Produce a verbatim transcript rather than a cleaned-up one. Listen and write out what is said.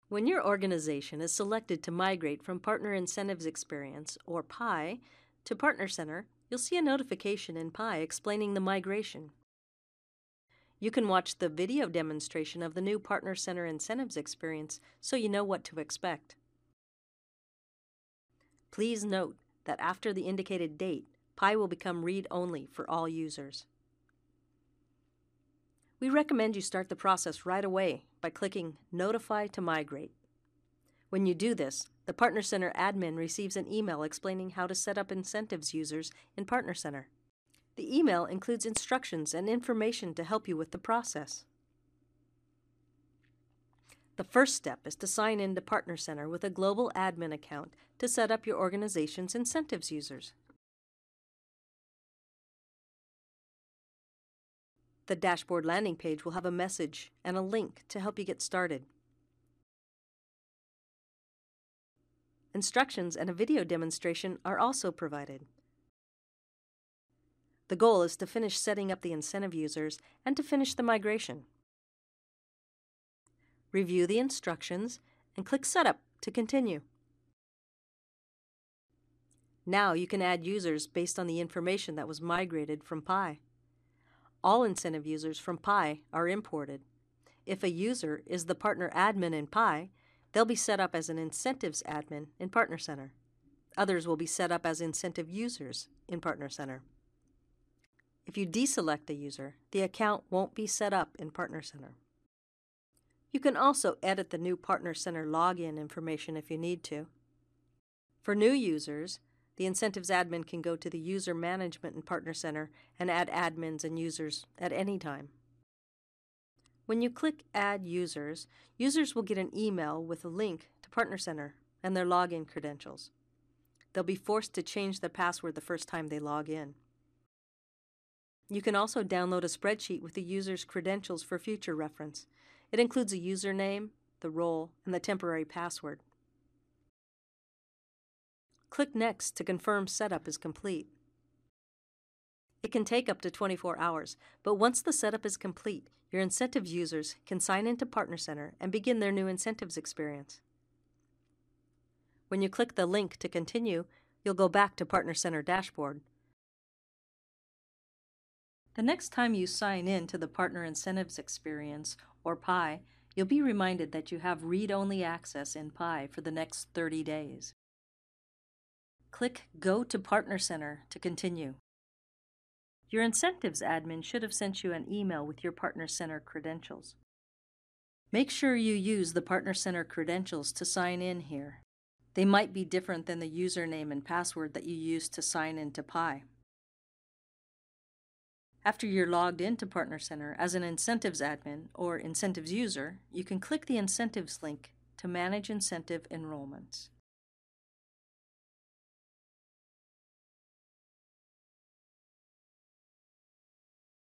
When your organization is selected to migrate from Partner Incentives Experience, or P I, to Partner Center, you'll see a notification in P I explaining the migration. You can watch the video demonstration of the new Partner Center Incentives Experience so you know what to expect. Please note that after the indicated date, P I will become read-only for all users. We recommend you start the process right away by clicking Notify to Migrate. When you do this, the Partner Center admin receives an email explaining how to set up incentives users in Partner Center. The email includes instructions and information to help you with the process. The first step is to sign in to Partner Center with a global admin account to set up your organization's incentives users. The dashboard landing page will have a message and a link to help you get started. Instructions and a video demonstration are also provided. The goal is to finish setting up the incentive users and to finish the migration. Review the instructions and click Setup to continue. Now you can add users based on the information that was migrated from P I. All incentive users from P I are imported. If a user is the partner admin in P I, they'll be set up as an incentives admin in Partner Center. Others will be set up as incentive users in Partner Center. If you deselect a user, the account won't be set up in Partner Center. You can also edit the new Partner Center login information if you need to. For new users, the incentives admin can go to the user management in Partner Center and add admins and users at any time. When you click Add Users, users will get an email with a link to Partner Center and their login credentials. They'll be forced to change their password the first time they log in. You can also download a spreadsheet with the user's credentials for future reference. It includes a username, the role, and the temporary password. Click Next to confirm setup is complete. It can take up to twenty-four hours, but once the setup is complete, your incentives users can sign into Partner Center and begin their new incentives experience. When you click the link to continue, you'll go back to Partner Center dashboard. The next time you sign in to the Partner Incentives Experience, or P I, you'll be reminded that you have read-only access in P I for the next thirty days. Click Go to Partner Center to continue. Your incentives admin should have sent you an email with your Partner Center credentials. Make sure you use the Partner Center credentials to sign in here. They might be different than the username and password that you used to sign into P I. After you're logged into Partner Center as an incentives admin or incentives user, you can click the incentives link to manage incentive enrollments.